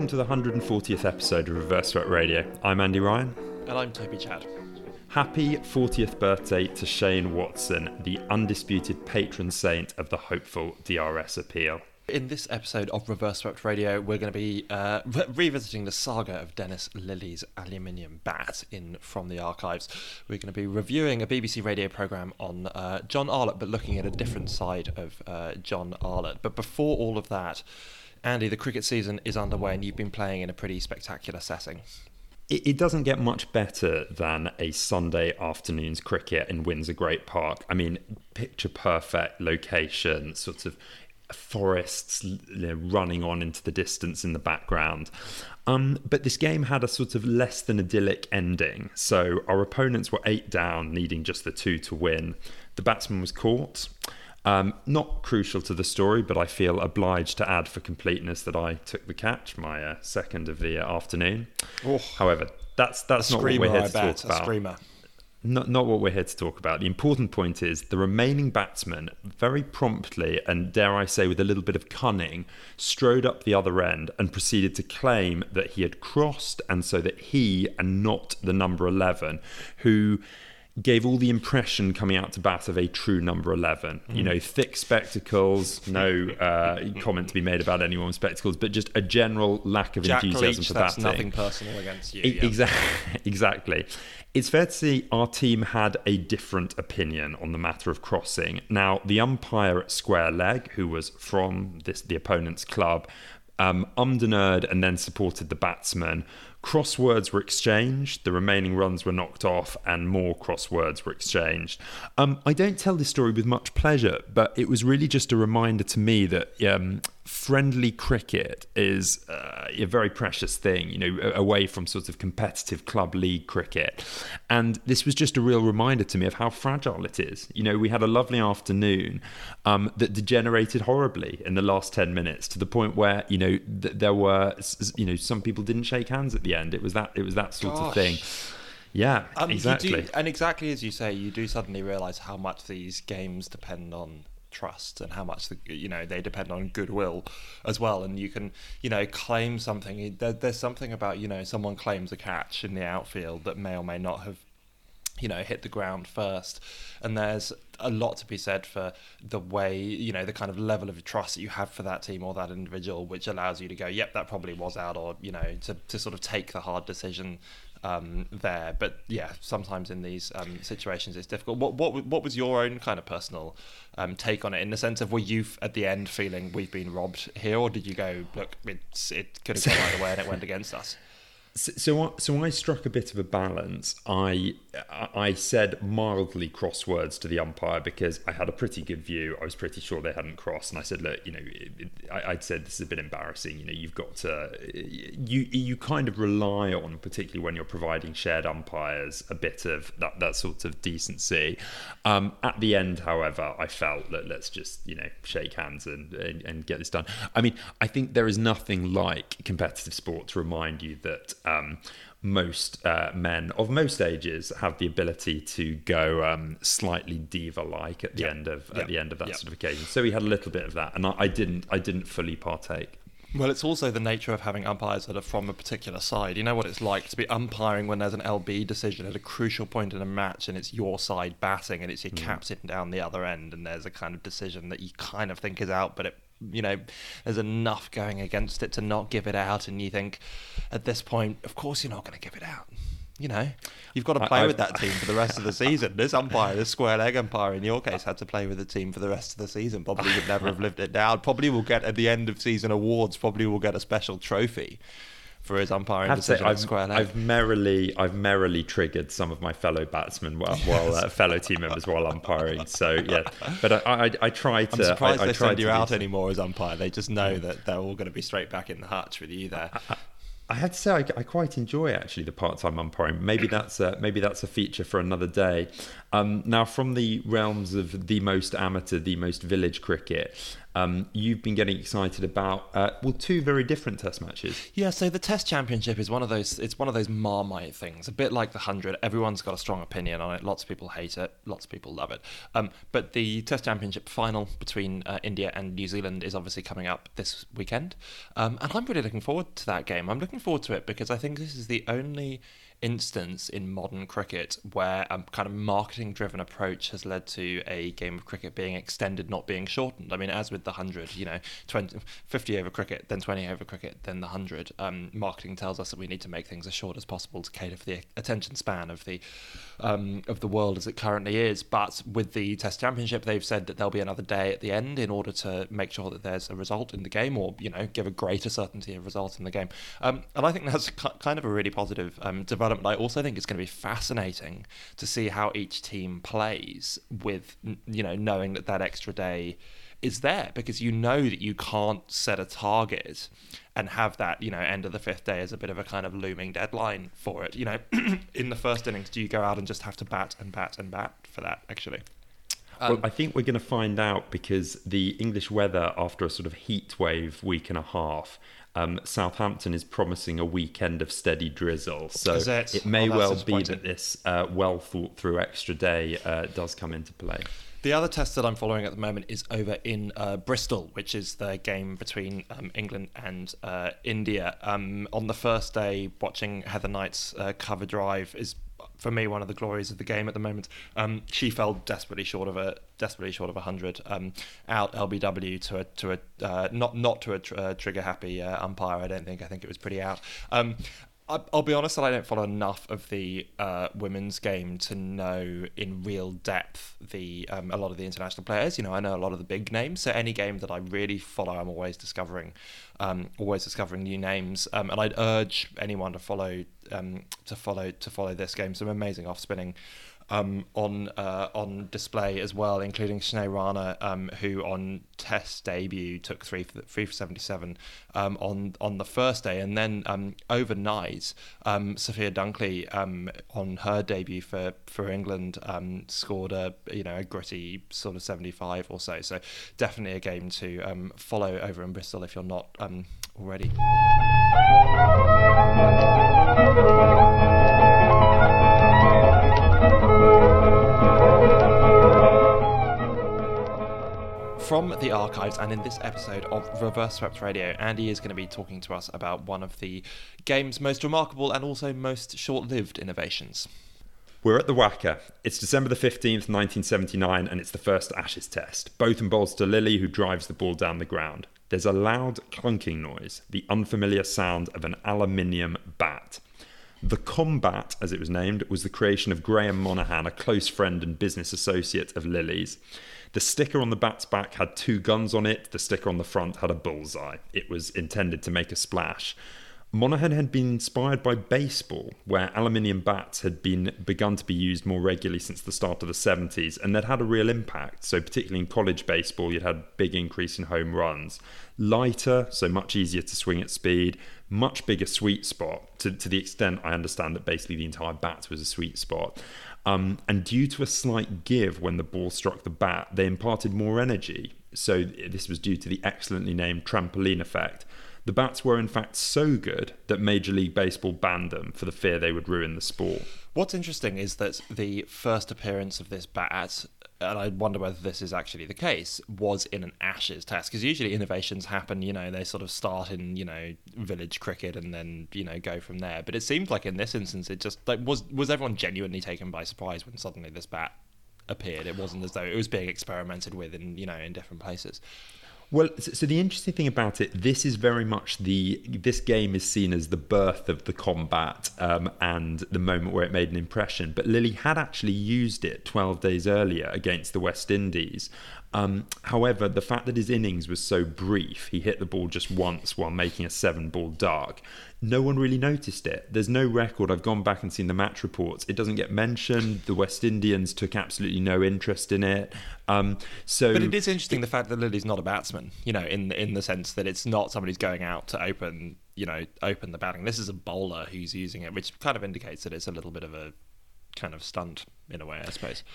to the 140th episode of Reverse Swept Radio. I'm Andy Ryan. And I'm Toby Chad. Happy 40th birthday to Shane Watson, the undisputed patron saint of the hopeful DRS appeal. In this episode of Reverse Swept Radio, we're going to be revisiting the saga of Dennis Lilly's aluminium bat from the archives. We're going to be reviewing a BBC radio programme on John Arlott, but looking at a different side of John Arlott. But before all of that, Andy, the cricket season is underway and you've been playing in a pretty spectacular setting. It doesn't get much better than a Sunday afternoon's cricket in Windsor Great Park. I mean, picture perfect location, sort of forests running on into the distance in the background. But this game had a sort of less than idyllic ending. So our opponents were 8 down, needing just the 2 to win. The batsman was caught. Not crucial to the story, but I feel obliged to add for completeness that I took the catch, my second of the afternoon. Oh, however, that's not what we're here to talk about. A screamer. Not what we're here to talk about. The important point is the remaining batsman very promptly, and dare I say with a little bit of cunning, strode up the other end and proceeded to claim that he had crossed, and so that he, and not the number 11, who gave all the impression coming out to bat of a true number 11. You know, thick spectacles, no comment to be made about anyone with spectacles, but just a general lack of Jack enthusiasm Leach, for that's batting. Nothing personal against you. Exactly. It's fair to say our team had a different opinion on the matter of crossing. Now, the umpire at square leg, who was from the opponent's club, and erred and then supported the batsman. Crosswords were exchanged, the remaining runs were knocked off, and more crosswords were exchanged. I don't tell this story with much pleasure, but it was really just a reminder to me that friendly cricket is a very precious thing, you know, away from sort of competitive club league cricket. And this was just a real reminder to me of how fragile it is. You know, we had a lovely afternoon that degenerated horribly in the last 10 minutes to the point where, you know, there were, you know, some people didn't shake hands at the end. It was that sort of thing. Yeah, exactly. And exactly as you say, you do suddenly realise how much these games depend on trust and how much they depend on goodwill as well. And you can, you know, claim something. There's something about, you know, someone claims a catch in the outfield that may or may not have, you know, hit the ground first, and there's a lot to be said for the way, you know, the kind of level of trust that you have for that team or that individual, which allows you to go, yep, that probably was out, or, you know, to sort of take the hard decision there. But yeah, sometimes in these situations it's difficult. What was your own kind of personal take on it, in the sense of, were you at the end feeling we've been robbed here, or did you go, look, it could have gone either way and it went against us? So I struck a bit of a balance. I said mildly crosswords to the umpire because I had a pretty good view. I was pretty sure they hadn't crossed, and I said, look, you know, I'd said this is a bit embarrassing. You know, you've got to, you kind of rely on, particularly when you're providing shared umpires, a bit of that sort of decency. At the end, however, I felt that let's just, you know, shake hands and get this done. I mean, I think there is nothing like competitive sport to remind you that most men of most ages have the ability to go slightly diva-like at the end of that sort of occasion. So we had a little bit of that, and I didn't fully partake. Well, it's also the nature of having umpires that are from a particular side. You know what it's like to be umpiring when there's an LB decision at a crucial point in a match and it's your side batting and it's your captain down the other end, and there's a kind of decision that you kind of think is out, but it, you know, there's enough going against it to not give it out, and you think at this point, of course you're not going to give it out. You know, you've got to play with that team for the rest of the season. This square leg umpire in your case, had to play with the team for the rest of the season. Probably would never have lived it down. Probably will get, at the end of season awards, probably will get a special trophy for his umpiring decision at square leg. I've merrily triggered some of my fellow batsmen while fellow team members while umpiring. So yeah, but I try to. I'm surprised they send you out decent. Anymore as umpire. They just know that they're all going to be straight back in the hutch with you there. I have to say I quite enjoy actually the part-time umpiring. Maybe that's a feature for another day. Now, from the realms of the most amateur, the most village cricket, You've been getting excited about, two very different Test matches. Yeah, so the Test Championship is one of those Marmite things, a bit like the 100. Everyone's got a strong opinion on it. Lots of people hate it. Lots of people love it. But the Test Championship final between India and New Zealand is obviously coming up this weekend. And I'm really looking forward to that game. I'm looking forward to it because I think this is the only instance in modern cricket where a kind of marketing driven approach has led to a game of cricket being extended, not being shortened. I mean, as with the 100, 50 over cricket, then 20 over cricket, then the 100. Marketing tells us that we need to make things as short as possible to cater for the attention span of the world as it currently is. But with the Test Championship, they've said that there'll be another day at the end in order to make sure that there's a result in the game, or give a greater certainty of result in the game. And I think that's kind of a really positive development. I also think it's going to be fascinating to see how each team plays with, knowing that extra day is there, because that you can't set a target and have that, end of the fifth day as a bit of a kind of looming deadline for it. In the first innings, do you go out and just have to bat and bat and bat for that, actually? Well, I think we're going to find out, because the English weather, after a sort of heat wave week and a half, Southampton is promising a weekend of steady drizzle. So it may well be that this well thought through extra day does come into play. The other test that I'm following at the moment is over in Bristol, which is the game between England and India. On the first day, watching Heather Knight's cover drive is, for me, one of the glories of the game at the moment. She fell desperately short of 100. Out LBW to a not to a trigger happy umpire. I think it was pretty out. I'll be honest that I don't follow enough of the women's game to know in real depth a lot of the international players. I know a lot of the big names. So any game that I really follow, I'm always discovering new names. And I'd urge anyone to follow this game. Some amazing off spinning on display as well, including Sinead Rana, who on Test debut took 3 for 77 on the first day, and then overnight, Sophia Dunkley on her debut for England scored a gritty sort of 75 or so. So definitely a game to follow over in Bristol if you're not already. From the archives, and in this episode of Reverse Swept Radio, Andy is going to be talking to us about one of the game's most remarkable and also most short-lived innovations. We're at the WACA. It's December the 15th, 1979, and it's the first Ashes test. Both and bowls to Lillee, who drives the ball down the ground. There's a loud clunking noise, the unfamiliar sound of an aluminium bat. The Combat, as it was named, was the creation of Graham Monaghan, a close friend and business associate of Lillee's. The sticker on the bat's back had 2 guns on it. The sticker on the front had a bullseye. It was intended to make a splash. Monaghan had been inspired by baseball, where aluminium bats had begun to be used more regularly since the start of the 70s, and they'd had a real impact. So particularly in college baseball, you'd had a big increase in home runs. Lighter, so much easier to swing at speed. Much bigger sweet spot, to the extent I understand that basically the entire bat was a sweet spot. And due to a slight give when the ball struck the bat, they imparted more energy. So this was due to the excellently named trampoline effect. The bats were in fact so good that Major League Baseball banned them for the fear they would ruin the sport. What's interesting is that the first appearance of this bat, and I wonder whether this is actually the case, was in an Ashes test. Because usually innovations happen, they sort of start in, village cricket and then, go from there. But it seemed like in this instance, it just, was everyone genuinely taken by surprise when suddenly this bat appeared? It wasn't as though it was being experimented with in different places. Well, so the interesting thing about it, this is very much this game is seen as the birth of the Combat and the moment where it made an impression. But Lillee had actually used it 12 days earlier against the West Indies. However, the fact that his innings was so brief, he hit the ball just once while making a 7-ball duck, no one really noticed it. There's no record. I've gone back and seen the match reports. It doesn't get mentioned. The West Indians took absolutely no interest in it. But it is interesting the fact that Lillee's not a batsman, in the sense that it's not somebody who's going out to open the batting. This is a bowler who's using it, which kind of indicates that it's a little bit of a kind of stunt in a way, I suppose.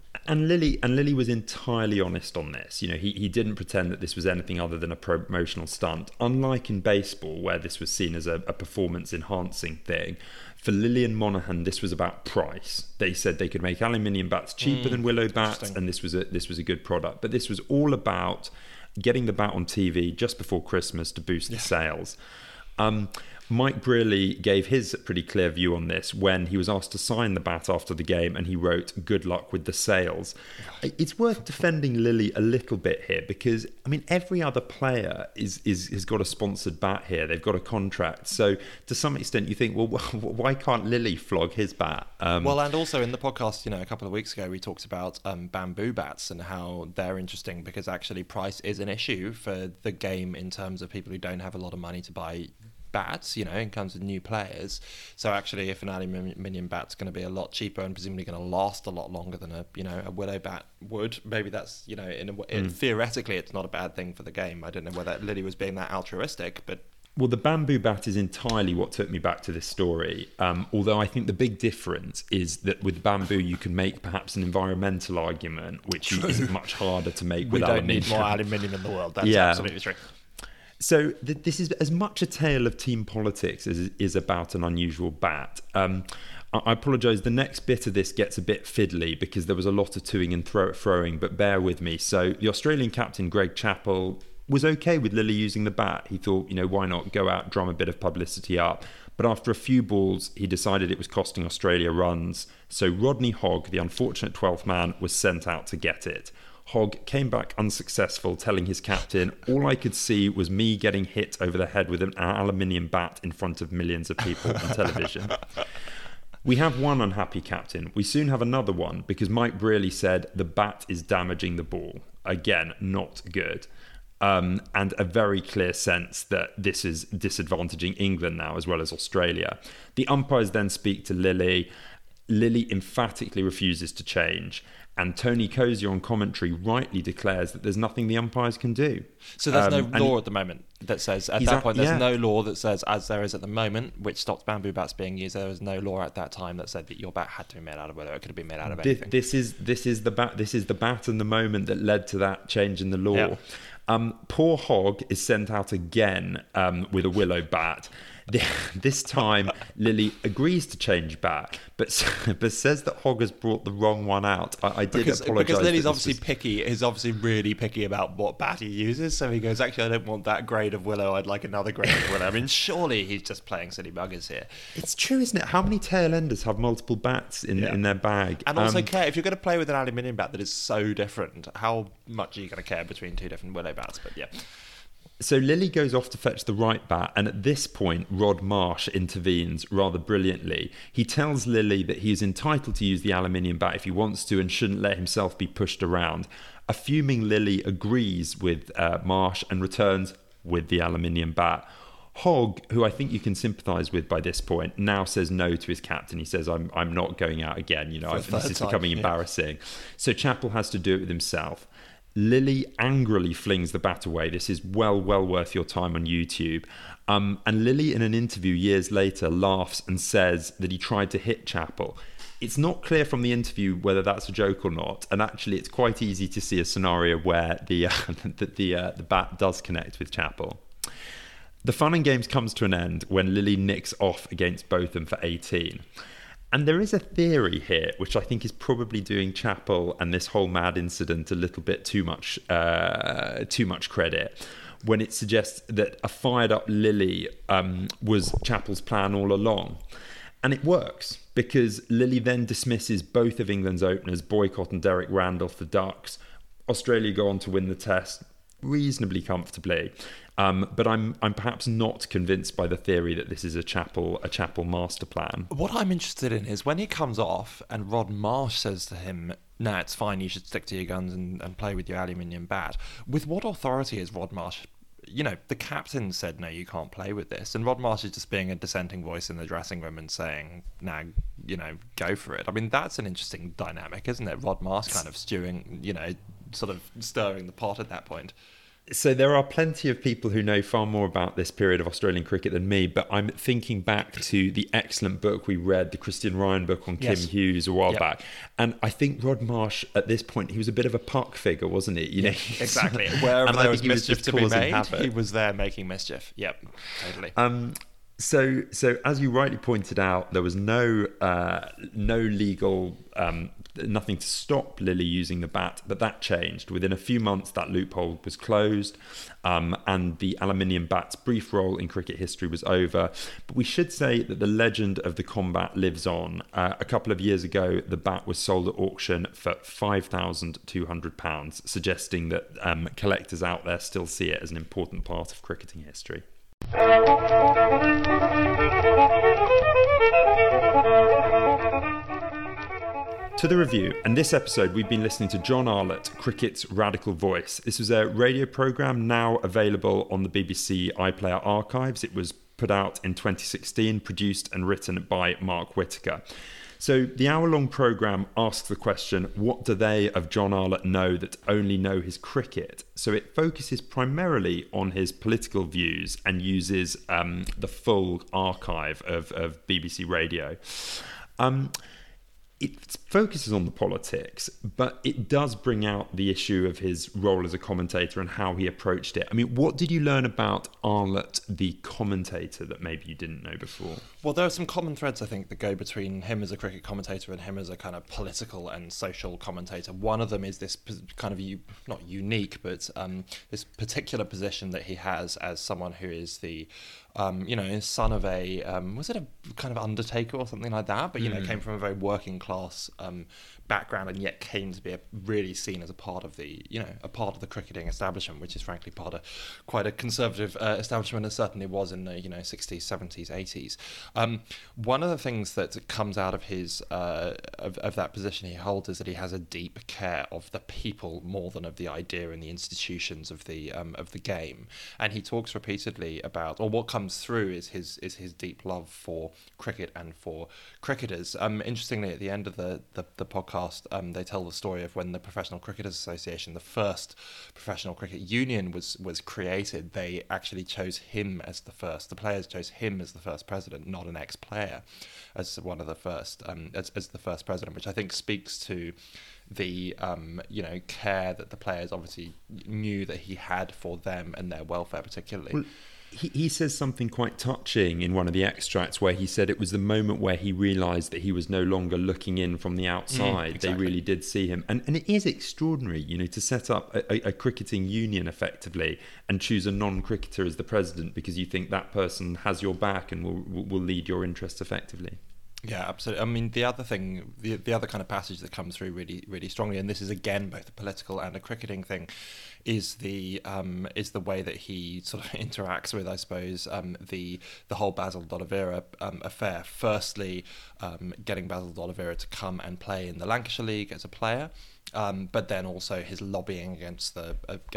And Lilly was entirely honest on this. You know, he didn't pretend that this was anything other than a promotional stunt. Unlike in baseball, where this was seen as a performance-enhancing thing, for Lilly and Monaghan, this was about price. They said they could make aluminium bats cheaper than willow bats, and this was a good product. But this was all about getting the bat on TV just before Christmas to boost the sales. Mike Brearley gave his pretty clear view on this when he was asked to sign the bat after the game, and he wrote, "Good luck with the sales." It's worth defending Lilly a little bit here because, I mean, every other player has got a sponsored bat here. They've got a contract. So to some extent, you think, well, why can't Lilly flog his bat? Well, and also in the podcast, a couple of weeks ago, we talked about bamboo bats and how they're interesting because actually price is an issue for the game in terms of people who don't have a lot of money to buy bats, in terms of new players. So actually, if an aluminium bat's going to be a lot cheaper and presumably going to last a lot longer than a willow bat would, maybe that's theoretically it's not a bad thing for the game. I don't know whether Lilly was being that altruistic, but. Well, the bamboo bat is entirely what took me back to this story. Although I think the big difference is that with bamboo, you can make perhaps an environmental argument, which is much harder to make with aluminium. We don't need more aluminium in the world. That's absolutely true. So this is as much a tale of team politics as it is about an unusual bat. I apologise, the next bit of this gets a bit fiddly because there was a lot of toing and throwing, but bear with me. So the Australian captain, Greg Chappell, was okay with Lilly using the bat. He thought, why not go out, drum a bit of publicity up. But after a few balls, he decided it was costing Australia runs. So Rodney Hogg, the unfortunate 12th man, was sent out to get it. Hogg came back unsuccessful, telling his captain, "All I could see was me getting hit over the head with an aluminium bat in front of millions of people on television." We have one unhappy captain. We soon have another one because Mike Brearley said the bat is damaging the ball. Again, not good. And a very clear sense that this is disadvantaging England now as well as Australia. The umpires then speak to Lilly. Lilly emphatically refuses to change. And Tony Cozier on commentary rightly declares that there's nothing the umpires can do. So there's no law at the moment that says, at that point, there's no law that says, as there is at the moment, which stops bamboo bats being used, there was no law at that time that said that your bat had to be made out of whether it could have been made out of anything. This is the bat and the moment that led to that change in the law. Yeah. Poor Hogg is sent out again with a willow bat. This time, Lilly agrees to change bat, but says that Hogg has brought the wrong one out. I did apologise. Because Lilly's obviously picky, is obviously really picky about what bat he uses. So he goes, actually, I don't want that grade of willow. I'd like another grade of willow. I mean, surely he's just playing silly buggers here. It's true, isn't it? How many tail enders have multiple bats in their bag? And also care, if you're going to play with an aluminium bat that is so different, how much are you going to care between two different willow bats? But yeah. So Lilly goes off to fetch the right bat, and at this point, Rod Marsh intervenes rather brilliantly. He tells Lilly that he is entitled to use the aluminium bat if he wants to and shouldn't let himself be pushed around. A fuming Lilly agrees with Marsh and returns with the aluminium bat. Hogg, who I think you can sympathise with by this point, now says no to his captain. He says, I'm not going out again. This is becoming embarrassing. So Chappell has to do it with himself. Lilly angrily flings the bat away. This is well worth your time on YouTube. And Lilly, in an interview years later, laughs and says that he tried to hit Chappell. It's not clear from the interview whether that's a joke or not. And actually, it's quite easy to see a scenario where the bat does connect with Chappell. The fun and games comes to an end when Lilly nicks off against Botham for 18. And there is a theory here, which I think is probably doing Chappell and this whole mad incident a little bit too much credit, when it suggests that a fired-up Lilly was Chappell's plan all along. And it works, because Lilly then dismisses both of England's openers, Boycott and Derek Randolph, the Ducks. Australia go on to win the test reasonably comfortably. But I'm perhaps not convinced by the theory that this is a Chappell master plan. What I'm interested in is when he comes off and Rod Marsh says to him, "Nah, it's fine, you should stick to your guns and play with your aluminium bat." With what authority is Rod Marsh? The captain said, "No, you can't play with this." And Rod Marsh is just being a dissenting voice in the dressing room and saying, "Nah, go for it." I mean, that's an interesting dynamic, isn't it? Rod Marsh kind of sort of stirring the pot at that point. So there are plenty of people who know far more about this period of Australian cricket than me, but I'm thinking back to the excellent book we read, the Christian Ryan book on Kim Hughes a while back. And I think Rod Marsh, at this point, he was a bit of a puck figure, wasn't he? You know, exactly. Wherever there was mischief to be made, he was there making mischief. Yep, totally. So as you rightly pointed out, there was no legal nothing to stop Lillee using the bat, but that changed. Within a few months, that loophole was closed, and the aluminium bat's brief role in cricket history was over. But we should say that the legend of the combat lives on. A couple of years ago, the bat was sold at auction for £5,200, suggesting that collectors out there still see it as an important part of cricketing history. To the review, and this episode we've been listening to John Arlott, cricket's radical voice. This was a radio programme now available on the BBC iPlayer archives. It was put out in 2016, produced and written by Mark Whittaker. So the hour-long programme asks the question, what do they of John Arlott know that only know his cricket? So it focuses primarily on his political views and uses the full archive of BBC Radio. It focuses on the politics, but it does bring out the issue of his role as a commentator and how he approached it. I mean, what did you learn about Arlott, the commentator, that maybe you didn't know before? Well, there are some common threads, I think, that go between him as a cricket commentator and him as a kind of political and social commentator. One of them is this kind of, not unique, but this particular position that he has as someone who is the son of a, was it a kind of undertaker or something like that? But, came from a very working class background and yet came to be really seen as a part of the, a part of the cricketing establishment, which is frankly quite a conservative establishment, and certainly was in the, 60s, 70s, 80s. One of the things that comes out of his, of that position he holds is that he has a deep care of the people more than of the idea and the institutions of the game. And he talks repeatedly about, or what comes through is his deep love for cricket and for cricketers. Interestingly, at the end of the podcast, they tell the story of when the Professional Cricketers Association, the first professional cricket union, was created. They actually chose him as the first. The players chose him as the first president, not an ex-player, as one of the first, as the first president, which I think speaks to the care that the players obviously knew that he had for them and their welfare particularly. Well, he says something quite touching in one of the extracts where he said it was the moment where he realised that he was no longer looking in from the outside. Exactly. They really did see him. And it is extraordinary, to set up a cricketing union effectively and choose a non-cricketer as the president because you think that person has your back and will lead your interests effectively. Yeah, absolutely. I mean, the other thing, the other kind of passage that comes through really, really strongly, and this is again both a political and a cricketing thing, is the way that he sort of interacts with, I suppose, the whole Basil D'Oliveira affair. Firstly, getting Basil D'Oliveira to come and play in the Lancashire League as a player. But then also his lobbying against the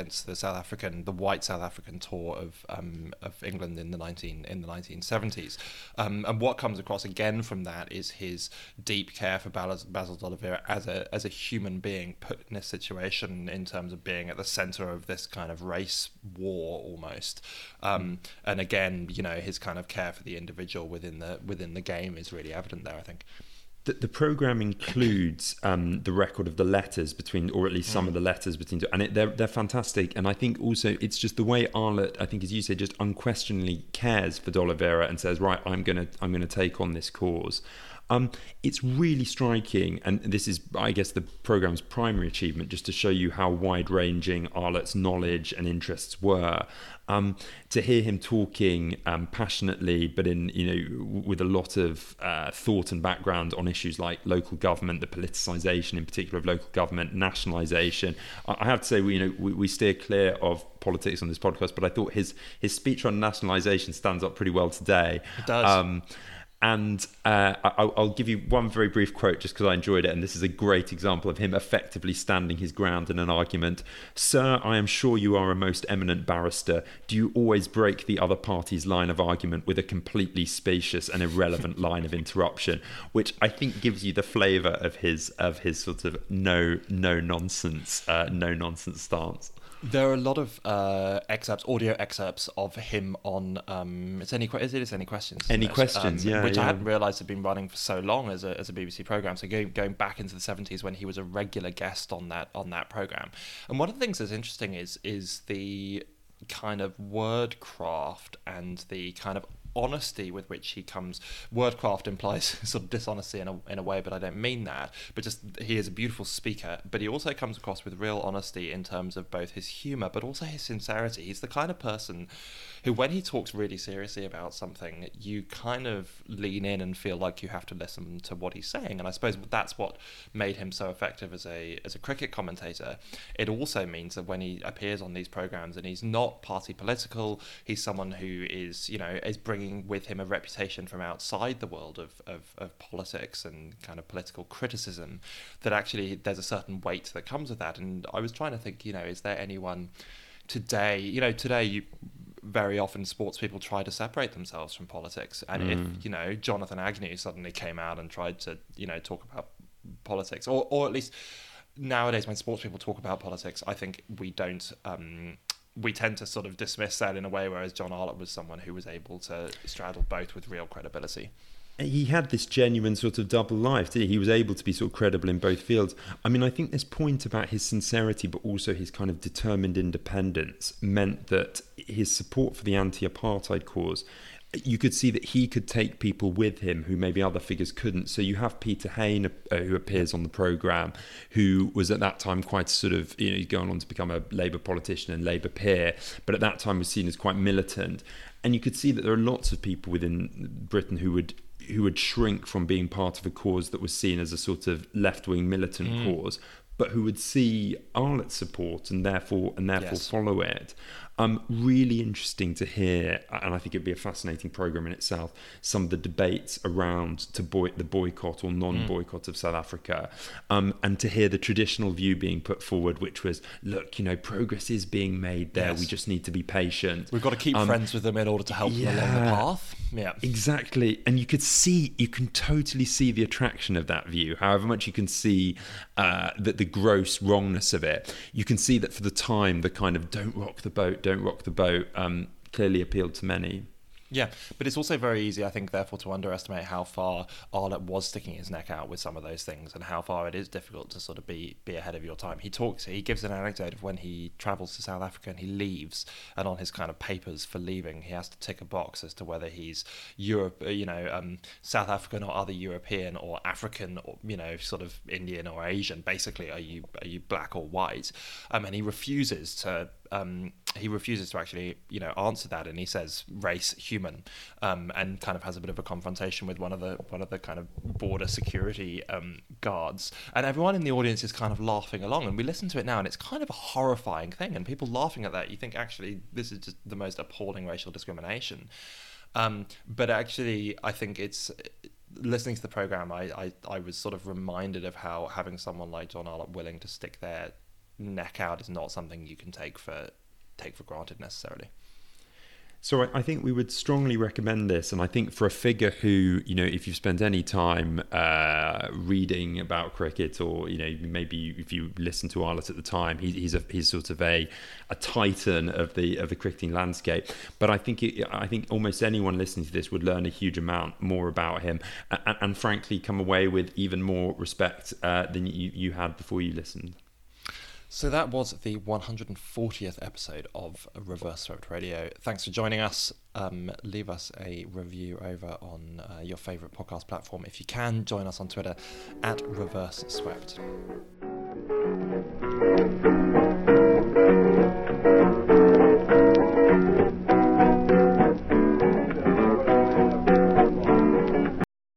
white South African tour of England in the 1970s, and what comes across again from that is his deep care for Basil D'Oliveira as a human being put in a situation in terms of being at the centre of this kind of race war almost, and again his kind of care for the individual within the game is really evident there, I think. The programme includes the record of the letters between, or at least some of the letters between, and they're fantastic. And I think also it's just the way Arlott, I think as you say, just unquestionably cares for D'Oliveira and says, right, I'm gonna take on this cause. It's really striking, and this is, I guess, the programme's primary achievement, just to show you how wide-ranging Arlott's knowledge and interests were. To hear him talking passionately, but with a lot of thought and background on issues like local government, the politicisation in particular of local government, nationalisation. I have to say, we steer clear of politics on this podcast, but I thought his speech on nationalisation stands up pretty well today. It does. And I'll give you one very brief quote just because I enjoyed it, and this is a great example of him effectively standing his ground in an argument. "Sir, I am sure you are a most eminent barrister. Do you always break the other party's line of argument with a completely spacious and irrelevant line of interruption?" Which I think gives you the flavour of his sort of no nonsense stance. There are a lot of audio excerpts of him on It's Any Questions. Any Questions, which yeah. I hadn't realised had been running for so long as a BBC programme. So going back into the 70s when he was a regular guest on that programme. And one of the things that's interesting is the kind of wordcraft and the kind of honesty with which he comes. Wordcraft implies sort of dishonesty in a way, but I don't mean that. But just he is a beautiful speaker, but he also comes across with real honesty in terms of both his humour, but also his sincerity. He's the kind of person who, when he talks really seriously about something, you kind of lean in and feel like you have to listen to what he's saying. And I suppose that's what made him so effective as a cricket commentator. It also means that when he appears on these programmes and he's not party political, he's someone who is bringing with him a reputation from outside the world of politics and kind of political criticism, that actually there's a certain weight that comes with that. And I was trying to think, is there anyone today, today very often sports people try to separate themselves from politics. And if, Jonathan Agnew suddenly came out and tried to, talk about politics, or at least nowadays when sports people talk about politics, I think we don't... we tend to sort of dismiss that in a way, whereas John Arlott was someone who was able to straddle both with real credibility. He had this genuine sort of double life, didn't he? He was able to be sort of credible in both fields. I mean, I think this point about his sincerity, but also his kind of determined independence, meant that his support for the anti-apartheid cause, you could see that he could take people with him who maybe other figures couldn't. So you have Peter Hain, who appears on the programme, who was at that time quite sort of, he's going on to become a Labour politician and Labour peer, but at that time was seen as quite militant. And you could see that there are lots of people within Britain who would shrink from being part of a cause that was seen as a sort of left-wing militant cause, but who would see Arlott's support and therefore Yes. follow it. Really interesting to hear, and I think it'd be a fascinating programme in itself, some of the debates around the boycott or non-boycott of South Africa, and to hear the traditional view being put forward, which was, look, progress is being made there, Yes. we just need to be patient. We've got to keep friends with them in order to help them along the path. Yeah, exactly. And you can totally see the attraction of that view, however much you can see that the gross wrongness of it. You can see that for the time, the kind of don't rock the boat clearly appealed to many. Yeah, but it's also very easy, I think, therefore, to underestimate how far Arlott was sticking his neck out with some of those things, and how far it is difficult to sort of be ahead of your time. He gives an anecdote of when he travels to South Africa and he leaves, and on his kind of papers for leaving, he has to tick a box as to whether he's South African or other European or African or sort of Indian or Asian. Basically, are you black or white? And he refuses to. He refuses to actually, answer that, and he says race, human, and kind of has a bit of a confrontation with one of the kind of border security guards, and everyone in the audience is kind of laughing along, and we listen to it now, and it's kind of a horrifying thing, and people laughing at that, you think actually this is just the most appalling racial discrimination, but actually I think it's. Listening to the programme, I was sort of reminded of how having someone like John Arlott willing to stick their neck out is not something you can take for granted necessarily. So I think we would strongly recommend this, and I think for a figure who, if you've spent any time reading about cricket, or maybe if you listen to Arlott at the time, he's sort of a titan of the cricketing landscape. But I think almost anyone listening to this would learn a huge amount more about him, and frankly come away with even more respect than you had before you listened. So that was the 140th episode of Reverse Swept Radio. Thanks for joining us. Leave us a review over on your favourite podcast platform. If you can, join us on Twitter @ReverseSwept.